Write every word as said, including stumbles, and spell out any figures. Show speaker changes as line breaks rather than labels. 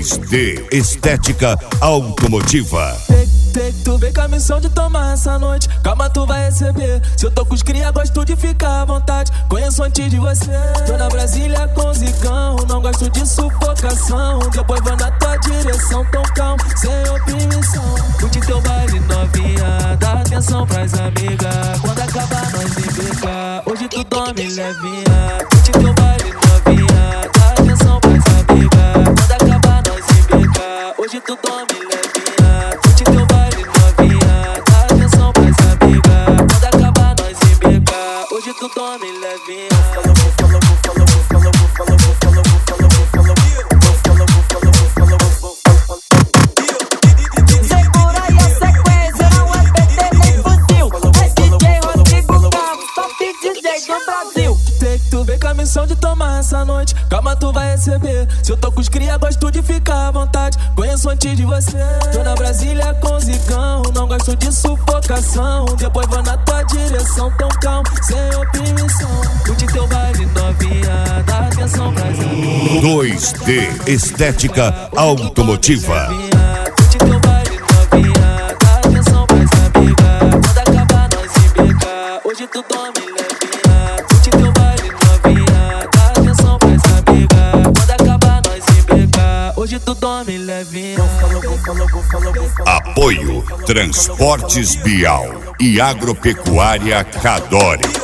dois D Estética Automotiva.
Tu vem com a missão de tomar essa noite, calma, tu vai receber. Se eu tô com os cria, gosto de ficar à vontade. Conheço antes de você. Tô na Brasília com zicão, não gosto de sufocação. Depois vou na tua direção, tão calmo, sem opressão. Curte teu baile novinha, dá atenção pras amigas. Quando acabar nós embica, hoje tu dorme levinha. Curte teu baile novinha, dá atenção pras amigas. Quando acabar nós embica, hoje tu dorme levinha. Curte teu baile novinha, dá atenção pras amigas. Quando acabar nós embica, hoje tu dorme levinha.
Segura aí a sequência, não é P T nem fuzil. É D J Rodrigo Campos, top D J do Brasil.
Tu vem com a missão de tomar essa noite, calma, tu vai receber. Se eu tô com os cria, gosto de ficar à vontade. Conheço antes de você. Tô na Brasília com zicão, não gosto de sufocação. Depois vou na tua direção, tão calmo, sem opressão. Curte teu baile novinha, dá atenção pras amigas.
dois D Estética Automotiva.
Curte teu baile novinha, dá atenção pras amigas. Quando acabar nós embica, hoje tu dorme levinha. Curte teu baile novinha, dá atenção pras amigas. Quando acabar nós embica, hoje tu dorme levinha.
Apoio Transportes Bial e Agropecuária Cadore.